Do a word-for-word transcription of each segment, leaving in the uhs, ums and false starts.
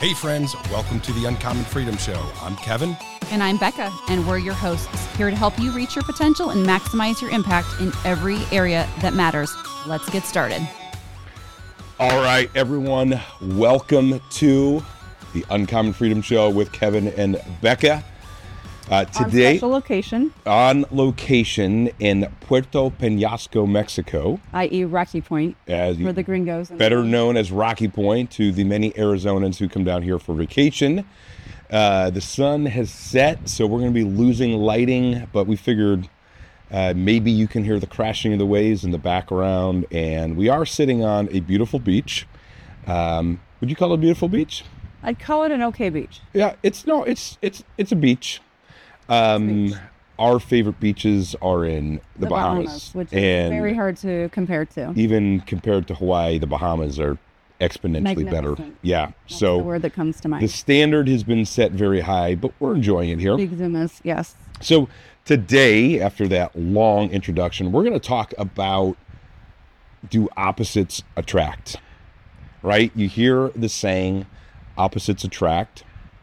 Hey friends, welcome to the Uncommon Freedom Show. I'm Kevin. And I'm Becca, and we're your hosts, here to help you reach your potential and maximize your impact in every area that matters. Let's get started. All right, everyone, welcome to the Uncommon Freedom Show with Kevin and Becca. Uh, today, on special location. On location in Puerto Penasco, Mexico. that is. Rocky Point as for the gringos. Better known as Rocky Point to the many Arizonans who come down here for vacation. Uh, the sun has set, so we're going to be losing lighting, but we figured uh, maybe you can hear the crashing of the waves in the background. And we are sitting on a beautiful beach. Um, would you call it a beautiful beach? I'd call it an okay beach. Yeah, it's no, it's it's it's a beach. Um, beach. Our favorite beaches are in the, the Bahamas, Bahamas, which and is very hard to compare to. Even compared to Hawaii, the Bahamas are exponentially better. Yeah, That's so the word that comes to mind. The standard has been set very high, but we're enjoying it here. Big Zumas, yes. So today, after that long introduction, we're going to talk about, do opposites attract? Right? You hear the saying, opposites attract,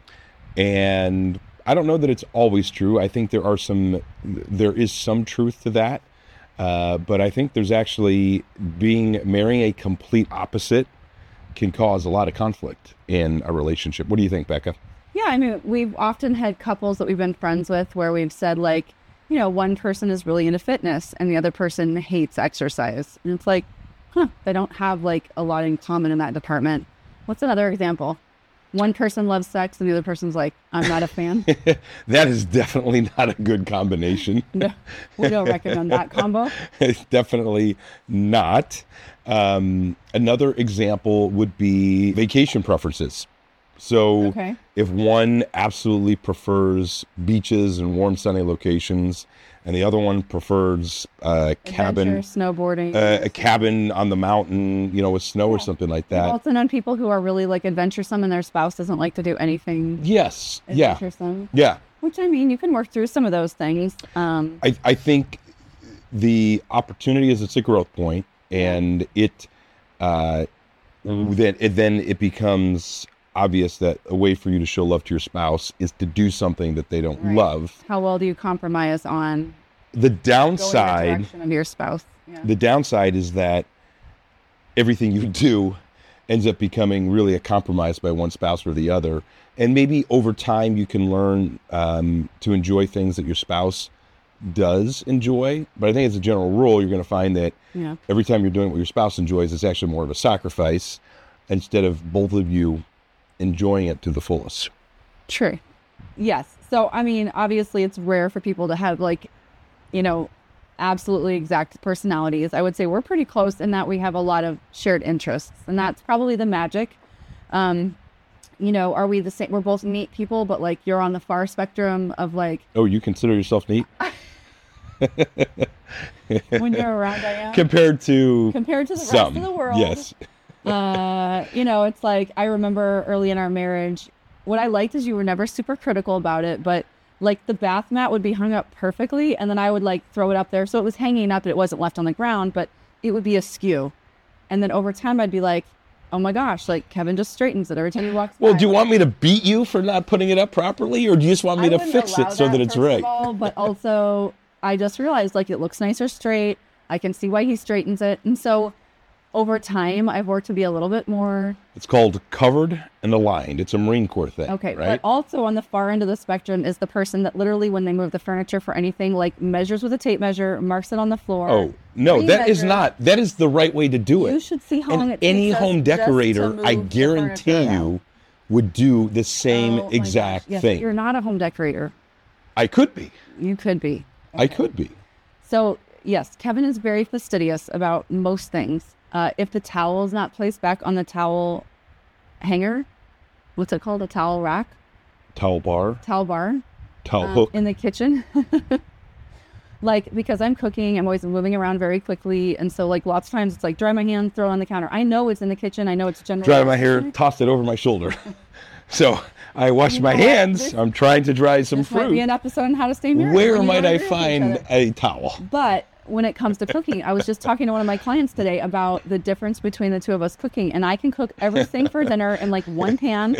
and I don't know that it's always true. I think there are some, there is some truth to that. Uh, but I think there's actually being, marrying a complete opposite can cause a lot of conflict in a relationship. What do you think, Becca? Yeah, I mean, we've often had couples that we've been friends with where we've said like, you know, one person is really into fitness and the other person hates exercise. And it's like, huh, they don't have like a lot in common in that department. What's another example? One person loves sex and the other person's like, I'm not a fan. That is definitely not a good combination. No, we don't recommend that combo. It's definitely not. Um, another example would be vacation preferences. So okay. If one absolutely prefers beaches and warm, sunny locations, and the other one prefers a cabin, Adventure, snowboarding, uh, a cabin on the mountain, you know, with snow yeah. or something like that. I've also known people who are really like adventuresome and their spouse doesn't like to do anything. Yes. Adventuresome. Yeah. Yeah. Which, I mean, you can work through some of those things. Um, I, I think the opportunity is it's a growth point, and it, uh, then it then it becomes obvious that a way for you to show love to your spouse is to do something that they don't right. love. How well do you compromise on the downside going in the direction of your spouse? Yeah. The downside is that everything you do ends up becoming really a compromise by one spouse or the other. And maybe over time you can learn um, to enjoy things that your spouse does enjoy. But I think as a general rule, you're going to find that yeah. every time you're doing what your spouse enjoys, it's actually more of a sacrifice instead of both of you enjoying it to the fullest. True. Yes. So, I mean, obviously it's rare for people to have like, you know, absolutely exact personalities. I would say we're pretty close in that we have a lot of shared interests, and that's probably the magic. Um, you know, are we the same? We're both neat people, but like you're on the far spectrum of like. Oh, you consider yourself neat? When you're around, I am. Compared to Compared to the some, rest of the world. Yes. uh, you know, it's like, I remember early in our marriage, what I liked is you were never super critical about it, but like the bath mat would be hung up perfectly, and then I would like throw it up there. So it was hanging up, but it wasn't left on the ground, but it would be askew. And then over time I'd be like, oh my gosh, like Kevin just straightens it every time he walks by. Well, do you want me to beat you for not putting it up properly, or do you just want me to fix it so that it's right? All, but also I just realized like it looks nicer straight. I can see why he straightens it. And so over time, I've worked to be a little bit more. It's called covered and aligned. It's a Marine Corps thing. Okay, right? But also on the far end of the spectrum is the person that literally, when they move the furniture for anything, like measures with a tape measure, marks it on the floor. Oh, no, that is not. That is the right way to do it. You should see how long it takes any us home just to decorator, move I the guarantee furniture you, out. would do the same Oh my exact gosh. Yes, thing. You're not a home decorator. I could be. You could be. I could be. So, yes, Kevin is very fastidious about most things. Uh, if the towel is not placed back on the towel hanger, what's it called? A towel rack? Towel bar. Towel bar. Towel um, hook. In the kitchen. Like, because I'm cooking, I'm always moving around very quickly. And so, like, lots of times it's like, dry my hand, throw it on the counter. I know it's in the kitchen. I know it's generally. Dry my hair, toss it over my shoulder. So I wash my hands. This, I'm trying to dry some this fruit. Might be an episode on how to stay married. Where might I find a towel? But when it comes to cooking, I was just talking to one of my clients today about the difference between the two of us cooking. And I can cook everything for dinner in like one pan.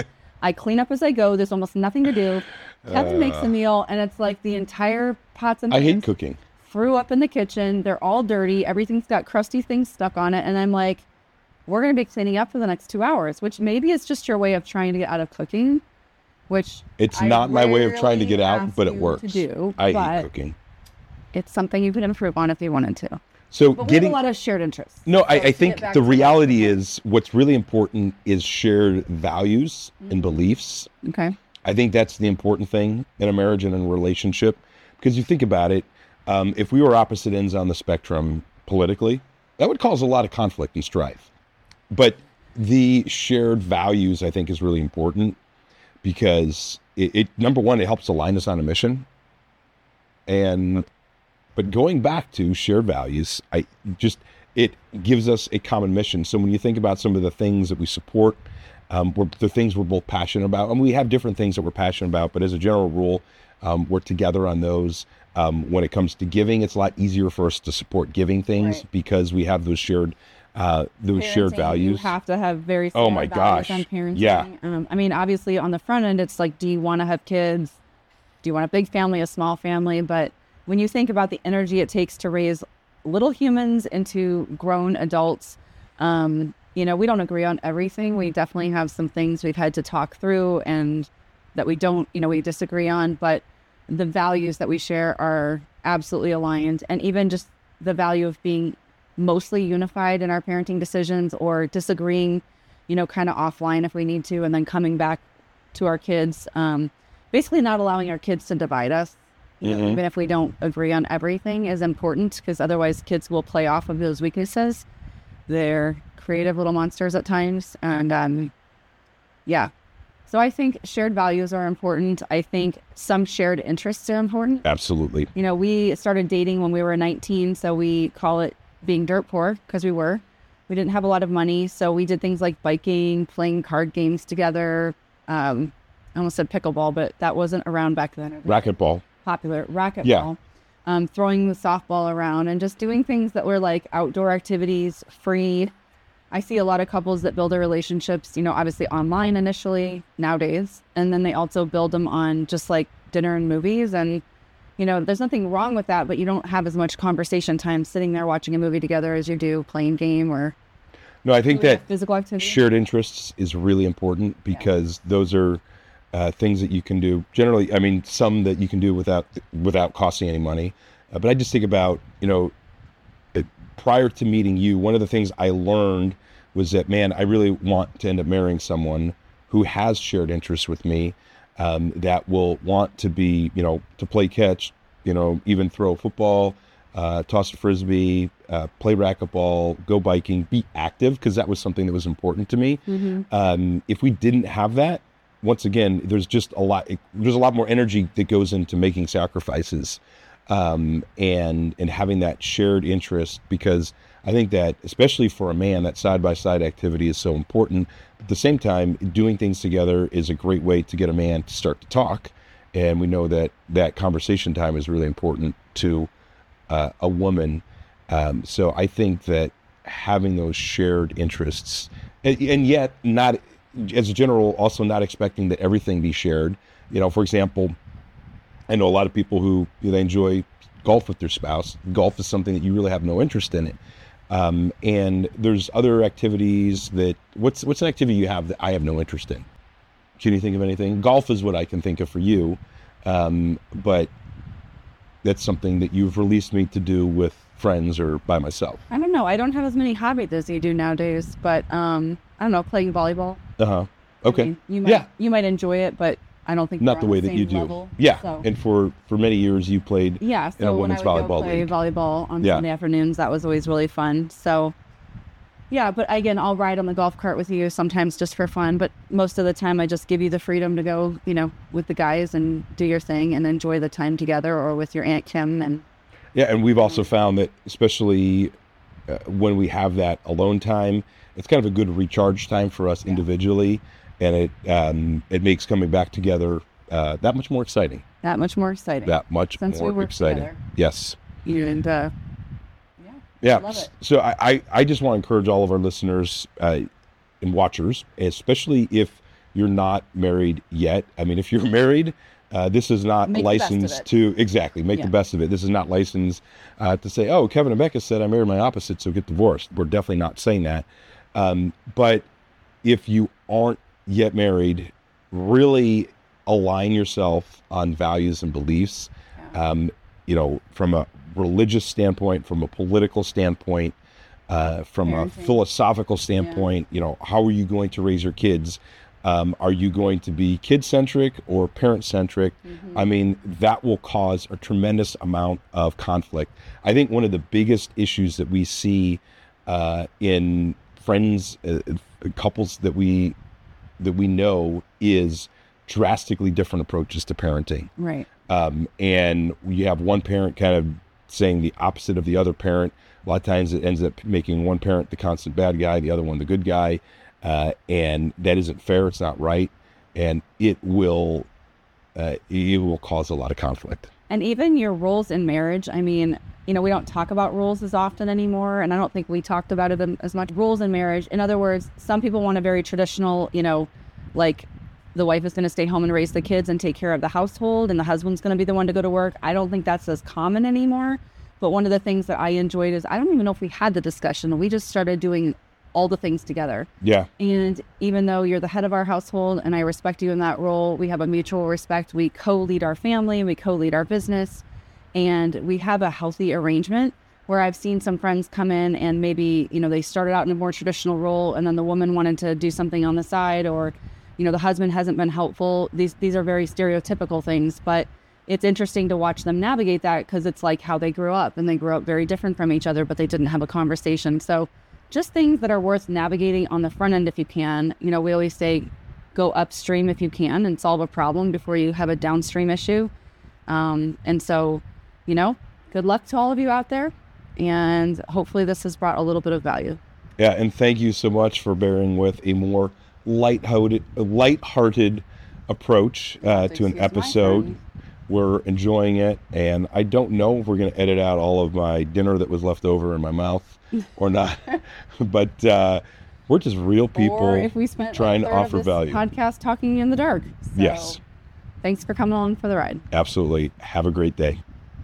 I clean up as I go. There's almost nothing to do. Kevin Uh, makes a meal, and it's like the entire pots and I hate pans cooking. threw up in the kitchen. They're all dirty. Everything's got crusty things stuck on it. And I'm like, we're going to be cleaning up for the next two hours, which maybe it's just your way of trying to get out of cooking, which It's I not my way of trying to rarely get out, ask but it you works. to do, I but hate cooking. it's something you could improve on if you wanted to. So But we getting have a lot of shared interests. no, So I, I to think get back the to reality that- is what's really important is shared values and beliefs. Okay. I think that's the important thing in a marriage and in a relationship, because you think about it, um, if we were opposite ends on the spectrum politically, that would cause a lot of conflict and strife. But the shared values, I think, is really important because it, it number one, it helps align us on a mission. And but going back to shared values, I just it gives us a common mission. So when you think about some of the things that we support, um, we're, the things we're both passionate about, and we have different things that we're passionate about, but as a general rule, um, we're together on those. Um, when it comes to giving, it's a lot easier for us to support giving things Right. because we have those shared uh, those shared Parenting, values. You have to have very Oh similar my values gosh. on parenting. Yeah. Um, I mean, obviously on the front end, it's like, do you want to have kids? Do you want a big family, a small family? But when you think about the energy it takes to raise little humans into grown adults, um, you know, we don't agree on everything. We definitely have some things we've had to talk through and that we don't, you know, we disagree on, but the values that we share are absolutely aligned. And even just the value of being mostly unified in our parenting decisions or disagreeing, you know, kind of offline if we need to, and then coming back to our kids, um, basically not allowing our kids to divide us. You know, Mhm. even if we don't agree on everything is important because otherwise kids will play off of those weaknesses. They're creative little monsters at times. And um, yeah, so I think shared values are important. I think some shared interests are important. Absolutely. You know, we started dating when we were nineteen, so we call it being dirt poor because we were. We didn't have a lot of money, so we did things like biking, playing card games together. Um, I almost said pickleball, but that wasn't around back then. Racquetball. Popular racquetball. Yeah. Um, throwing the softball around and just doing things that were like outdoor activities, free. I see a lot of couples that build their relationships, you know, obviously online initially nowadays, and then they also build them on just like dinner and movies. And, you know, there's nothing wrong with that, but you don't have as much conversation time sitting there watching a movie together as you do playing game or No, I think doing that a physical activity. shared interests is really important because those are uh, things that you can do generally. I mean, some that you can do without without costing any money. Uh, but I just think about, you know, it, prior to meeting you, one of the things I learned was that, man, I really want to end up marrying someone who has shared interests with me, um, that will want to be, you know, to play catch, you know, even throw football, uh, toss a frisbee, uh, play racquetball, go biking, be active, because that was something that was important to me. Mm-hmm. Um, if we didn't have that, once again, there's just a lot, there's a lot more energy that goes into making sacrifices, um, and, and having that shared interest, because I think that especially for a man, that side-by-side activity is so important. At the same time, doing things together is a great way to get a man to start to talk. And we know that that conversation time is really important to uh, a woman. Um, so I think that having those shared interests, and, and yet not, as a general, also not expecting that everything be shared. You know, for example, I know a lot of people who, you know, they enjoy golf with their spouse. Golf is something that you really have no interest in it. Um, and there's other activities that, what's what's an activity you have that I have no interest in? Can you think of anything? Golf is what I can think of for you. Um, but that's something that you've released me to do with friends or by myself. I don't know. I don't have as many hobbies as you do nowadays, but um, I don't know, playing volleyball. Uh-huh. Okay. I mean, you might, Yeah. you might enjoy it, but I don't think Not we're the on way that same you do. level, Yeah. so. And for, for many years you played Yeah, in a so when I women's would go volleyball play league. volleyball on Yeah. Sunday afternoons, that was always really fun. So, yeah, but again, I'll ride on the golf cart with you sometimes just for fun. But most of the time, I just give you the freedom to go, you know, with the guys and do your thing and enjoy the time together, or with your Aunt Kim. And Yeah, and we've also found that, especially uh, when we have that alone time, it's kind of a good recharge time for us individually, and it um, it makes coming back together uh, that much more exciting. that much more exciting. That much Since we more work exciting. together. Yes. And uh, yeah, Yeah. love it. So I, I, I just want to encourage all of our listeners uh, and watchers, especially if you're not married yet. I mean, if you're married, uh, this is not Make the best of licensed it. to, exactly, make Yeah. the best of it. This is not licensed uh, to say, oh, Kevin and Becca said I married my opposite, so get divorced. We're definitely not saying that. Um, but if you aren't yet married, really align yourself on values and beliefs. Yeah. Um, you know, from a religious standpoint, from a political standpoint, uh, from a Parenting. philosophical standpoint, you know, how are you going to raise your kids? Um, are you going to be kid-centric or parent-centric? Mm-hmm. I mean, that will cause a tremendous amount of conflict. I think one of the biggest issues that we see uh, in friends, uh, couples that we that we know is drastically different approaches to parenting. Right. Um, and you have one parent kind of saying the opposite of the other parent. A lot of times it ends up making one parent the constant bad guy, the other one the good guy. Uh, and that isn't fair. It's not right. And it will, uh, it will cause a lot of conflict. And even your roles in marriage, I mean, you know, we don't talk about roles as often anymore. And I don't think we talked about it as much. Roles in marriage. In other words, some people want a very traditional, you know, like the wife is going to stay home and raise the kids and take care of the household, and the husband's going to be the one to go to work. I don't think that's as common anymore. But one of the things that I enjoyed is, I don't even know if we had the discussion. We just started doing all the things together. Yeah. And even though you're the head of our household and I respect you in that role, we have a mutual respect. We co-lead our family, we co-lead our business, and we have a healthy arrangement where I've seen some friends come in and maybe, you know, they started out in a more traditional role and then the woman wanted to do something on the side, or, you know, the husband hasn't been helpful. These, these are very stereotypical things, but it's interesting to watch them navigate that because it's like how they grew up, and they grew up very different from each other, but they didn't have a conversation. So just things that are worth navigating on the front end if you can. You know, we always say go upstream if you can and solve a problem before you have a downstream issue. Um, and so, you know, good luck to all of you out there. And hopefully this has brought a little bit of value. Yeah. And thank you so much for bearing with a more lighthearted, lighthearted approach uh, to an Excuse my episode. friend. We're enjoying it, and I don't know if we're going to edit out all of my dinner that was left over in my mouth or not, but uh, we're just real people Or if we spent trying a to third of offer this value. podcast talking in the dark. So Yes, thanks for coming along for the ride. absolutely. Have a great day.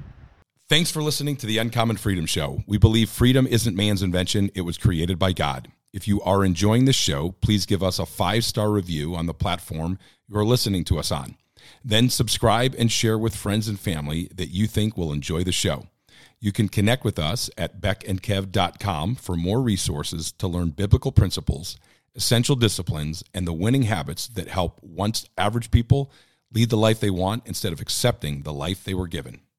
Thanks for listening to the Uncommon Freedom Show. We believe freedom isn't man's invention. It was created by God. If you are enjoying this show, please give us a five-star review on the platform you're listening to us on. Then subscribe and share with friends and family that you think will enjoy the show. You can connect with us at beck and kev dot com for more resources to learn biblical principles, essential disciplines, and the winning habits that help once average people lead the life they want instead of accepting the life they were given.